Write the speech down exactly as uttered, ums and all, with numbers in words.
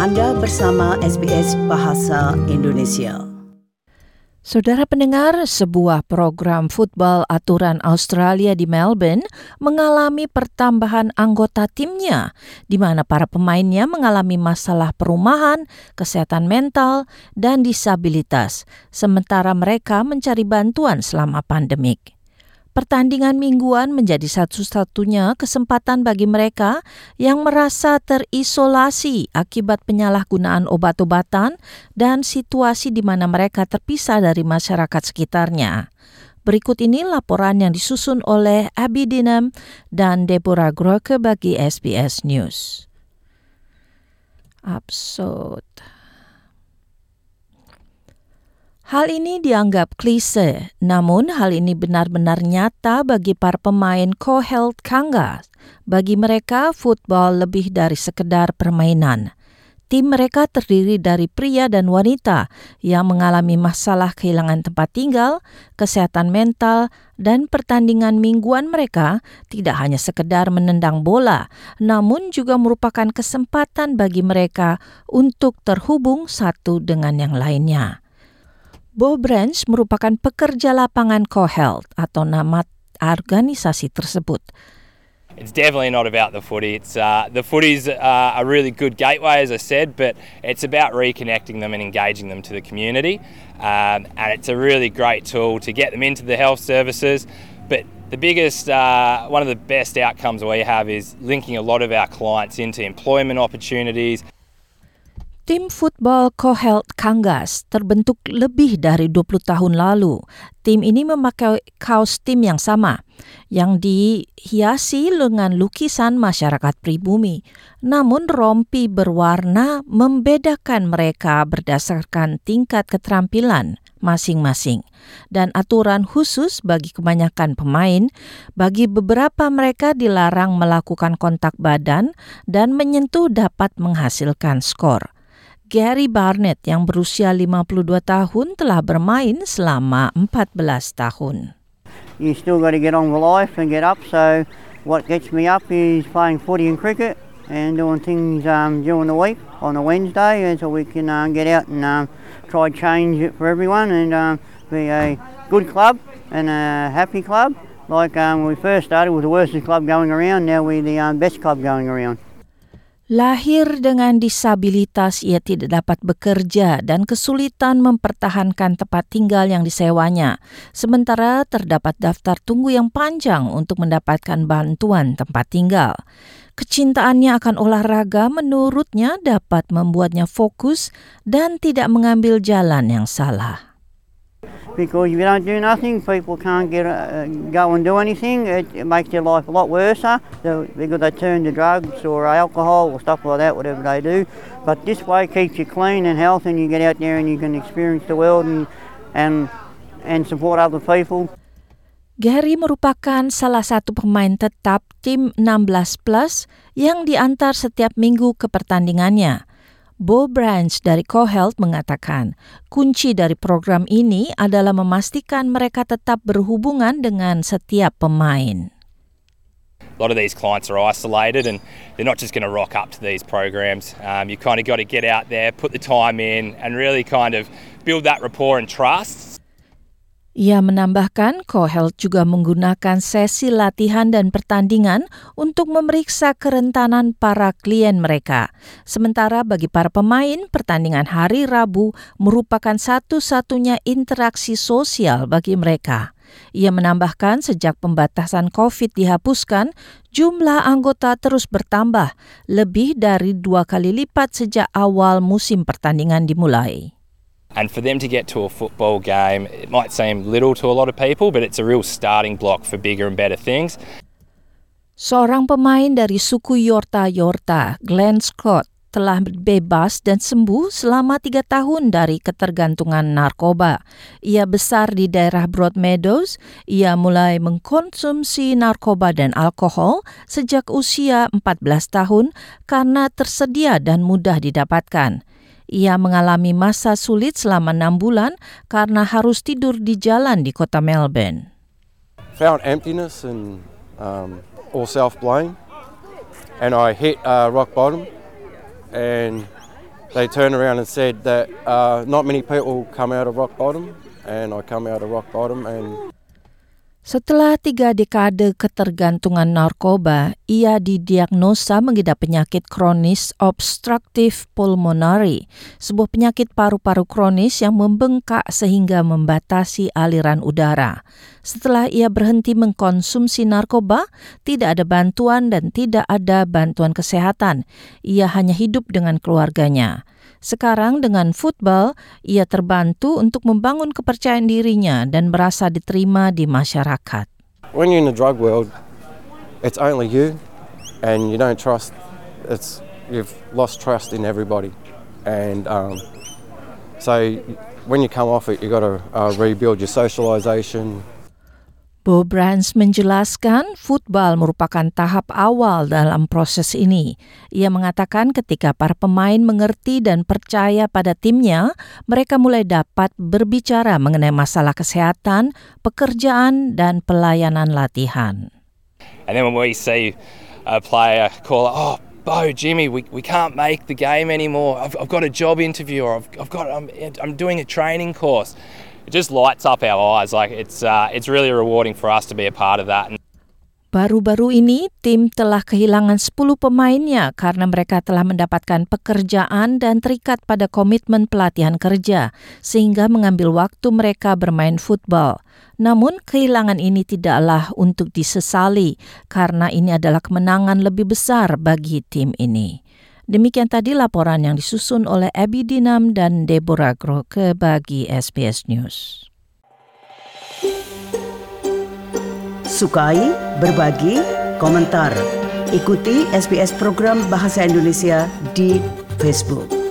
Anda bersama S B S Bahasa Indonesia. Saudara pendengar, sebuah program futbal aturan Australia di Melbourne mengalami pertambahan anggota timnya, di mana para pemainnya mengalami masalah perumahan, kesehatan mental, dan disabilitas, sementara mereka mencari bantuan selama pandemik. Pertandingan mingguan menjadi satu-satunya kesempatan bagi mereka yang merasa terisolasi akibat penyalahgunaan obat-obatan dan situasi di mana mereka terpisah dari masyarakat sekitarnya. Berikut ini laporan yang disusun oleh Abby Dinham dan Deborah Groke bagi S B S News. Absurd. Hal ini dianggap klise, namun hal ini benar-benar nyata bagi para pemain Cohealth Kangas. Bagi mereka, football lebih dari sekedar permainan. Tim mereka terdiri dari pria dan wanita yang mengalami masalah kehilangan tempat tinggal, kesehatan mental, dan pertandingan mingguan mereka tidak hanya sekedar menendang bola, namun juga merupakan kesempatan bagi mereka untuk terhubung satu dengan yang lainnya. Bo Branch merupakan pekerja lapangan Cohealth atau nama organisasi tersebut. It's definitely not about the footy. It's uh, the footy's uh, a really good gateway, as I said, but it's about reconnecting them and engaging them to the community. Um, and it's a really great tool to get them into the health services. But the biggest, uh, one of the best outcomes we have is linking a lot of our clients into employment opportunities. Tim football Cohealth Kangas terbentuk lebih dari dua puluh tahun lalu. Tim ini memakai kaos tim yang sama, yang dihiasi dengan lukisan masyarakat pribumi. Namun rompi berwarna membedakan mereka berdasarkan tingkat keterampilan masing-masing. Dan aturan khusus bagi kebanyakan pemain, bagi beberapa mereka dilarang melakukan kontak badan dan menyentuh dapat menghasilkan skor. Gary Barnett yang berusia lima puluh dua tahun telah bermain selama empat belas tahun. You still got to get on with life and get up, so what gets me up is playing footy and cricket and doing things um, during the week on a Wednesday so we can uh, get out and um, try change it for everyone and um, be a good club and a happy club. Like um, when we first started, we were the worst club going around, now we're the um, best club going around. Lahir dengan disabilitas, ia tidak dapat bekerja dan kesulitan mempertahankan tempat tinggal yang disewanya. Sementara terdapat daftar tunggu yang panjang untuk mendapatkan bantuan tempat tinggal. Kecintaannya akan olahraga menurutnya dapat membuatnya fokus dan tidak mengambil jalan yang salah. Because if you don't do nothing, people can't get uh, go and do anything. It, it makes their life a lot worse uh, so, because they turn to drugs or alcohol or stuff like that, whatever they do. But this way keeps you clean and healthy, and you get out there and you can experience the world and and and support other people. Gary merupakan salah satu pemain tetap tim enam belas plus yang diantar setiap minggu ke pertandingannya. Bo Branch dari Cohealth mengatakan, kunci dari program ini adalah memastikan mereka tetap berhubungan dengan setiap pemain. A lot of these clients are isolated and they're not just going to rock up to these programs. Um, you kind of got to get out there, put the time in and really kind of build that rapport and trust. Ia menambahkan, Cohealth juga menggunakan sesi latihan dan pertandingan untuk memeriksa kerentanan para klien mereka. Sementara bagi para pemain, pertandingan hari Rabu merupakan satu-satunya interaksi sosial bagi mereka. Ia menambahkan sejak pembatasan COVID dihapuskan, jumlah anggota terus bertambah, lebih dari dua kali lipat sejak awal musim pertandingan dimulai. And for them to get to a football game, it might seem little to a lot of people, but it's a real starting block for bigger and better things. Seorang pemain dari suku Yorta Yorta, Glenn Scott, telah bebas dan sembuh selama tiga tahun dari ketergantungan narkoba. Ia besar di daerah Broadmeadows. Ia mulai mengkonsumsi narkoba dan alkohol sejak usia empat belas tahun karena tersedia dan mudah didapatkan. Ia mengalami masa sulit selama enam bulan karena harus tidur di jalan di kota Melbourne. Felt emptiness and um, all self-blame, and I hit uh, rock bottom, and they turned around and said that uh, not many people come out of rock bottom, and I come out of rock bottom. And setelah tiga dekade ketergantungan narkoba, ia didiagnosa mengidap penyakit kronis obstruktif pulmonari, sebuah penyakit paru-paru kronis yang membengkak sehingga membatasi aliran udara. Setelah ia berhenti mengkonsumsi narkoba, tidak ada bantuan dan tidak ada bantuan kesehatan. Ia hanya hidup dengan keluarganya. Sekarang dengan football, ia terbantu untuk membangun kepercayaan dirinya dan merasa diterima di masyarakat. When you're in the drug world, it's only you, and you don't trust. It's you've lost trust in everybody, and um, so when you come off it, you got to uh, rebuild your socialization. Bo Brands menjelaskan football merupakan tahap awal dalam proses ini. Ia mengatakan ketika para pemain mengerti dan percaya pada timnya, mereka mulai dapat berbicara mengenai masalah kesehatan, pekerjaan, dan pelayanan latihan. And then when we see a player call, oh, Bo, Jimmy, we, we can't make the game anymore. I've, I've got a job interview, or I've, I've got I'm, I'm doing a training course. It just lights up our eyes. Like it's uh, it's really rewarding for us to be a part of that. Baru-baru ini, tim telah kehilangan sepuluh pemainnya karena mereka telah mendapatkan pekerjaan dan terikat pada komitmen pelatihan kerja, sehingga mengambil waktu mereka bermain football. Namun, kehilangan ini tidaklah untuk disesali, karena ini adalah kemenangan lebih besar bagi tim ini. Demikian tadi laporan yang disusun oleh Abby Dinam dan Deborah Groke bagi S B S News. Sukai, berbagi, komentar. Ikuti S B S program Bahasa Indonesia di Facebook.